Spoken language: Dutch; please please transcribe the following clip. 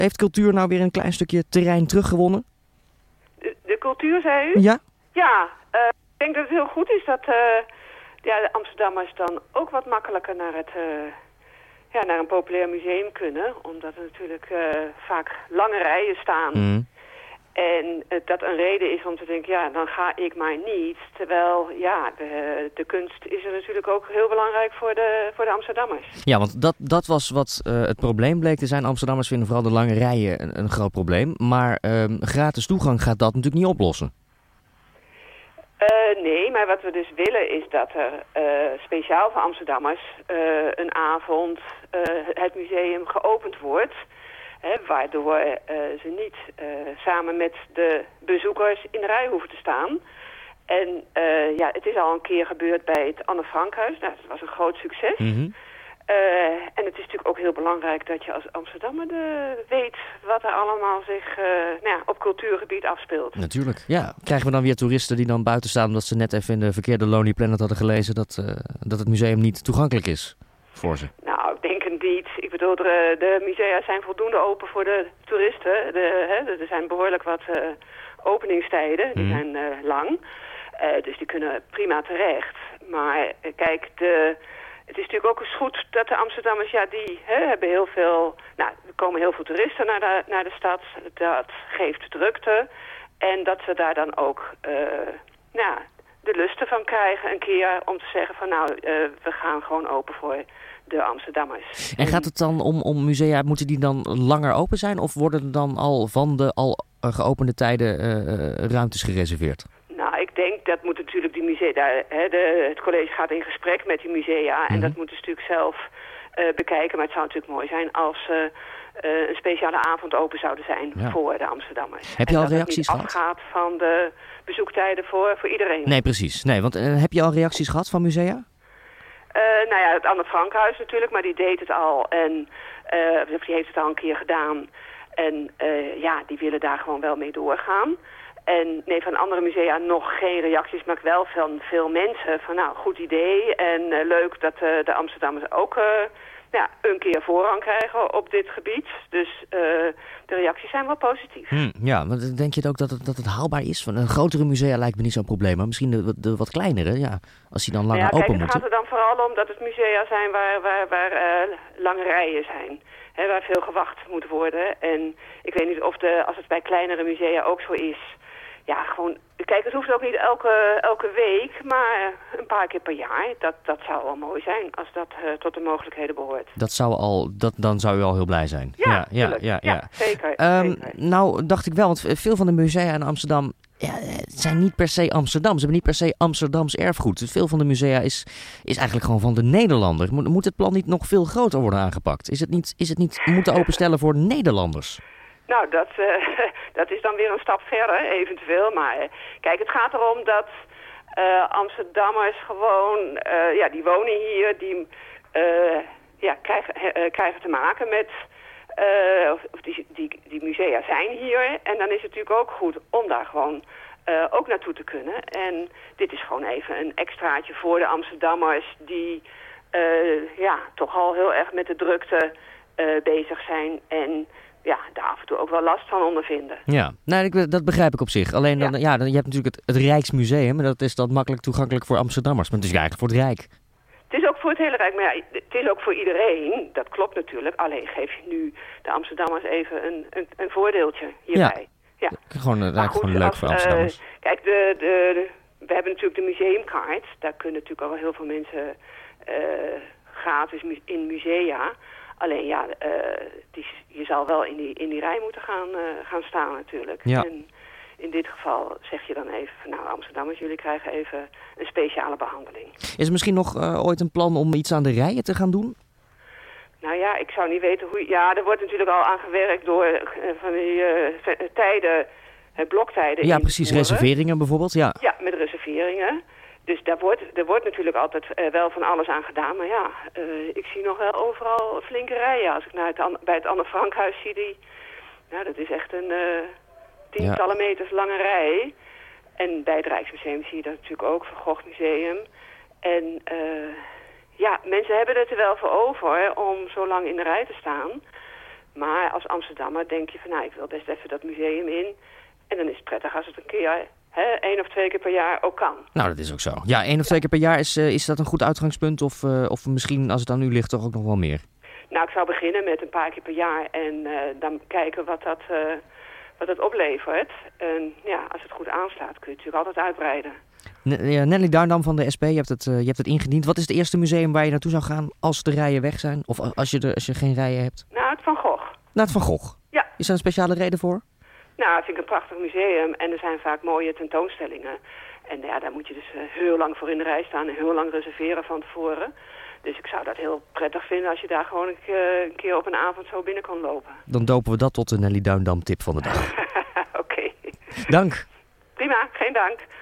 Heeft cultuur nou weer een klein stukje terrein teruggewonnen? De cultuur, zei u? Ja? Ja, ik denk dat het heel goed is dat de Amsterdammers dan ook wat makkelijker naar een populair museum kunnen. Omdat er natuurlijk vaak lange rijen staan. Mm. En dat een reden is om te denken, ja, dan ga ik maar niet. Terwijl, ja, de kunst is er natuurlijk ook heel belangrijk voor de Amsterdammers. Ja, want dat was wat het probleem bleek te zijn. Amsterdammers vinden vooral de lange rijen een groot probleem. Maar gratis toegang gaat dat natuurlijk niet oplossen. Nee, maar wat we dus willen is dat er speciaal voor Amsterdammers een avond het museum geopend wordt. Waardoor ze niet samen met de bezoekers in de rij hoeven te staan. En het is al een keer gebeurd bij het Anne Frankhuis. Nou, dat was een groot succes. Mm-hmm. En het is natuurlijk ook heel belangrijk dat je als Amsterdammer weet wat er allemaal zich op cultuurgebied afspeelt. Natuurlijk, ja. Krijgen we dan weer toeristen die dan buiten staan omdat ze net even in de verkeerde Lonely Planet hadden gelezen dat het museum niet toegankelijk is voor ze? Nou, ik denk het niet. Ik bedoel, de musea zijn voldoende open voor de toeristen. Er zijn behoorlijk wat openingstijden, die zijn lang. Dus die kunnen prima terecht. Maar kijk, het is natuurlijk ook eens goed dat de Amsterdammers, die hebben heel veel. Nou, er komen heel veel toeristen naar de stad. Dat geeft drukte. En dat ze daar dan ook de lusten van krijgen een keer om te zeggen van we gaan gewoon open voor de Amsterdammers. En gaat het dan om musea, moeten die dan langer open zijn? Of worden er dan al van de al geopende tijden ruimtes gereserveerd? Nou, ik denk dat moet natuurlijk die musea, het college gaat in gesprek met die musea en dat moeten ze natuurlijk zelf bekijken. Maar het zou natuurlijk mooi zijn als een speciale avond open zouden zijn voor de Amsterdammers. Heb je al reacties reacties gehad? Afgaat van de bezoektijden voor iedereen. Nee, precies. Nee, want heb je al reacties gehad van musea? Het Anne Frankhuis natuurlijk, maar die deed het al en die heeft het al een keer gedaan. En die willen daar gewoon wel mee doorgaan. En nee, van andere musea nog geen reacties, maar wel van veel mensen van goed idee. En leuk dat de Amsterdammers ook een keer voorrang krijgen op dit gebied. Dus de reacties zijn wel positief. Ja, maar denk je ook dat het haalbaar is? Van een grotere musea lijkt me niet zo'n probleem, maar misschien de wat kleinere, als die dan langer open moeten. Het gaat er dan vooral om dat het musea zijn waar lange rijen zijn. Waar veel gewacht moet worden. En ik weet niet of als het bij kleinere musea ook zo is. Ja, gewoon, kijk, het hoeft ook niet elke week, maar een paar keer per jaar. Dat zou wel mooi zijn als dat tot de mogelijkheden behoort. Dan zou u al heel blij zijn. Ja, zeker. Nou, dacht ik wel, want veel van de musea in Amsterdam zijn niet per se Amsterdam. Ze hebben niet per se Amsterdams erfgoed. Dus veel van de musea is eigenlijk gewoon van de Nederlander. Moet het plan niet nog veel groter worden aangepakt? Is het niet moeten openstellen voor Nederlanders? Nou, dat is dan weer een stap verder, eventueel. Maar kijk, het gaat erom dat Amsterdammers gewoon, die wonen hier, die krijgen te maken met, die musea zijn hier. En dan is het natuurlijk ook goed om daar gewoon ook naartoe te kunnen. En dit is gewoon even een extraatje voor de Amsterdammers die toch al heel erg met de drukte bezig zijn en daar af en toe ook wel last van ondervinden. Ja, dat begrijp ik op zich. Alleen dan, je hebt natuurlijk het Rijksmuseum en dat is dan makkelijk toegankelijk voor Amsterdammers. Maar het is eigenlijk voor het Rijk. Het is ook voor het hele Rijk, maar het is ook voor iedereen. Dat klopt natuurlijk. Alleen geef je nu de Amsterdammers even een voordeeltje hierbij. Ja. Gewoon leuk voor Amsterdammers. Kijk, we hebben natuurlijk de museumkaart. Daar kunnen natuurlijk al heel veel mensen gratis in musea. Alleen je zal wel in die rij moeten gaan staan natuurlijk. Ja. En in dit geval zeg je dan even van Amsterdammers, jullie krijgen even een speciale behandeling. Is er misschien nog ooit een plan om iets aan de rijen te gaan doen? Nou ja, ik zou niet weten hoe. Ja, er wordt natuurlijk al aan gewerkt door van die tijden, bloktijden. Ja, precies. Reserveringen bijvoorbeeld. Ja, met reserveringen. Dus daar wordt natuurlijk altijd wel van alles aan gedaan. Maar ik zie nog wel overal flinke rijen. Als ik bij het Anne Frankhuis zie, dat is echt een tientallen meters lange rij. En bij het Rijksmuseum zie je dat natuurlijk ook, Van Gogh Museum. En mensen hebben het er wel voor over om zo lang in de rij te staan. Maar als Amsterdammer denk je van, nou, ik wil best even dat museum in. En dan is het prettig als het een keer, 1 of 2 keer per jaar ook kan. Nou, dat is ook zo. Ja, 1 of 2 keer per jaar, is dat een goed uitgangspunt? Of misschien, als het aan u ligt, toch ook nog wel meer? Nou, ik zou beginnen met een paar keer per jaar en dan kijken wat dat oplevert. En ja, als het goed aanslaat kun je het natuurlijk altijd uitbreiden. Nelly Duindam van de SP, je hebt het ingediend. Wat is het eerste museum waar je naartoe zou gaan als de rijen weg zijn? Of als je geen rijen hebt? Nou, het Van Gogh. Naar het Van Gogh? Ja. Is daar een speciale reden voor? Nou, dat vind ik een prachtig museum en er zijn vaak mooie tentoonstellingen. En ja, daar moet je dus heel lang voor in de rij staan en heel lang reserveren van tevoren. Dus ik zou dat heel prettig vinden als je daar gewoon een keer op een avond zo binnen kan lopen. Dan dopen we dat tot de Nelly Duindam tip van de dag. Oké. Dank. Prima, geen dank.